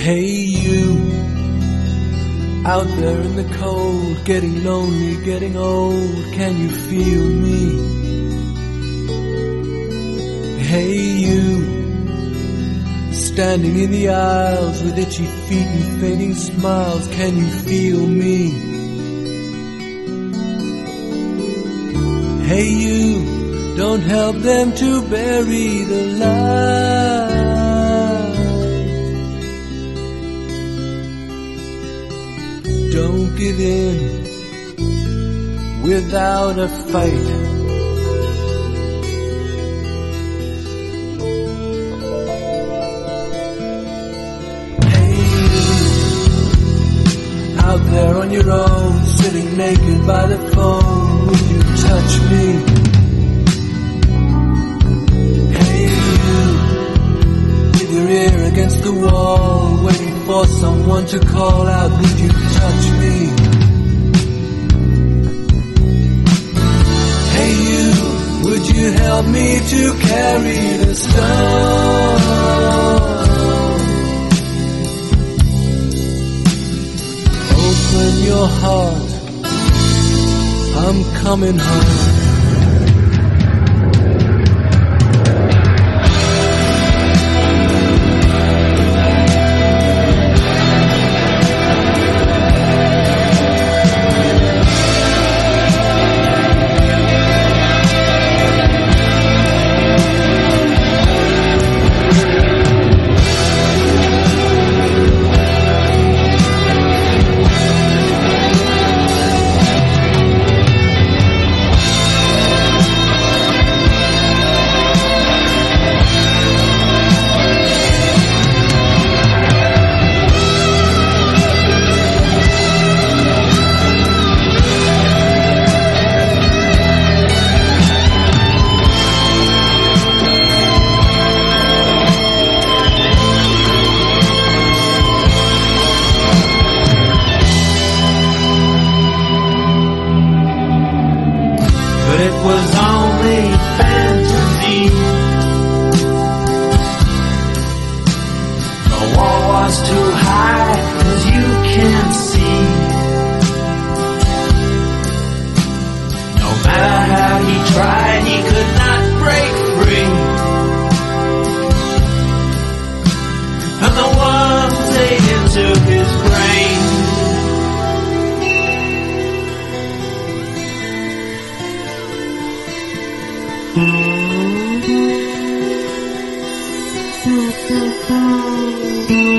Hey you, out there in the cold, getting lonely, getting old, can you feel me? Hey you, standing in the aisles with itchy feet and fading smiles, can you feel me? Hey you, don't help them to bury the light. Don't give in without a fight. Hey you, out there on your own, sitting naked by the phone, would you touch me? Hey you, with your ear against the wall, waiting for someone to call out, would you touch me? Hey you, would you help me to carry the stone? Open your heart, I'm coming home. But it was only fantasy. The wall was too high, as you can see. No matter how he tried, he could not break free. And the worms ate into his brain. Thank you.